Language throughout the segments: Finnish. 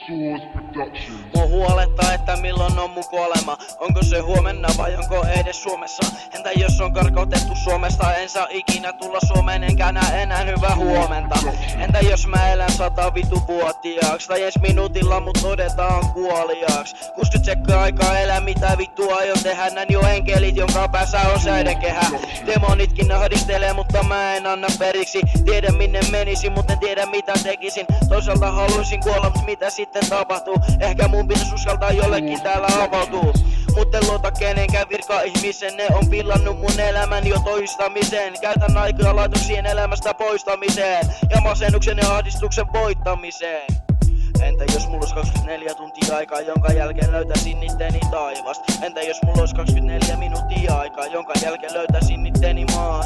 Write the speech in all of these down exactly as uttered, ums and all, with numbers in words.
Mua huolettaa, että milloin on mun kuolema. Onko se huomenna vai onko edes Suomessa? Entä jos on karkotettu Suomesta? En saa ikinä tulla Suomeen enkä näe enää hyvää huomenta. Entä jos mä elän sata vitu vuotiaaksi? Tai edes minuutilla mut todetaan kuoliaaksi. kuusikymmentä sekkaa aikaa elää, mitä vittua aion tehdä? Nän jo enkelit, jonka päässä on säidenkehä. Demonitkin ahdistelee, mutta mä en anna periksi. Tiedän minne menisin, mutta en tiedä mitä tekisin. Toisaalta haluaisin kuolla, mut mitä sitten tapahtuu? Ehkä mun pitäis uskaltaa jollekin täällä avautuu. Mut en luota kenenkään virka-ihmisen, ne on pillannut mun elämän jo toistamiseen. Käytän aikaa laitoksien elämästä poistamiseen ja masennuksen ja ahdistuksen voittamiseen. Entä jos mulla ois kaksikymmentäneljä tuntia aikaa, jonka jälkeen löytäisin itteni taivasta? Entä jos mulla ois kaksikymmentäneljä minuuttia aikaa, jonka jälkeen löytäisin itteni maan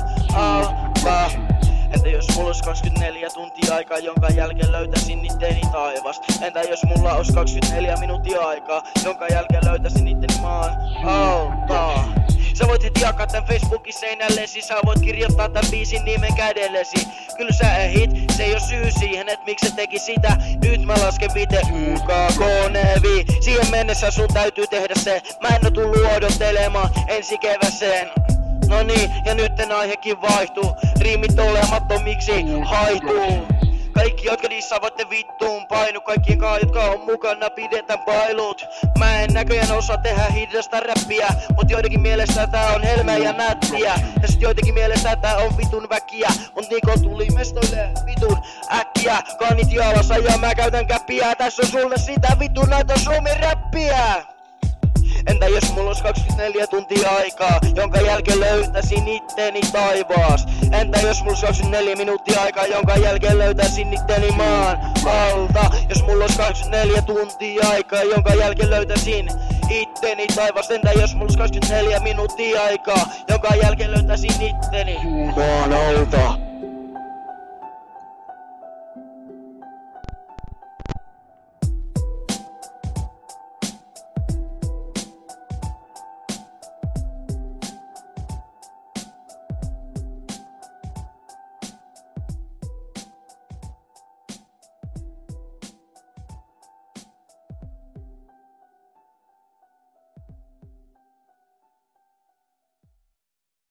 alta? Entä jos mulla ois kaksikymmentäneljä tuntia aikaa, jonka jälkeen löytäisin itteni taivasta? Entä jos mulla ois kaksikymmentäneljä minuuttia aikaa, jonka jälkeen löytäisin itteni maan alta? Sä voit heti jakaa tän Facebookin seinällesi, sä voit kirjoittaa tän biisin nimen kädellesi. Kyllä sä ehit, se ei oo syy siihen, et miksi sä teki sitä. Nyt mä lasken vite U K K-nevi. Siihen mennessä sun täytyy tehdä se. Mä en oo tullu odottelemaan ensi keväseen. No niin, ja nytten aihekin vaihtuu. Riimit olemattomiksi haihtuu. Kaikki, jotka niissä voitte vittuun painu. Kaikkien kaa, jotka on mukana, pidetään pailut. Mä en näköjään osaa tehdä hidasta räppiä, mut joidenkin mielestä tää on helmeä ja nättiä. Ja sit joidenkin mielestä tää on vitun väkiä. Mut Niko tuli mestoille vitun äkkiä. Kanit jalassa ja mä käytän käppiä. Tässä on sulle sitä vitun näitä suomi-räppiä. Entä jos mulla ois kaksikymmentäneljä tuntia aikaa, jonka jälkeen löytäisin itteni taivaas? Entä jos mulla ois kaksikymmentäneljä minuuttia aikaa, jonka jälkeen löytäisin itteni maan alta? Jos mulla ois kaksikymmentäneljä tuntia aikaa, jonka jälkeen löytäisin itteni taivaas? Entä jos mulla ois kaksikymmentäneljä minuuttia aikaa, jonka jälkeen löytäisin itteni maan alta?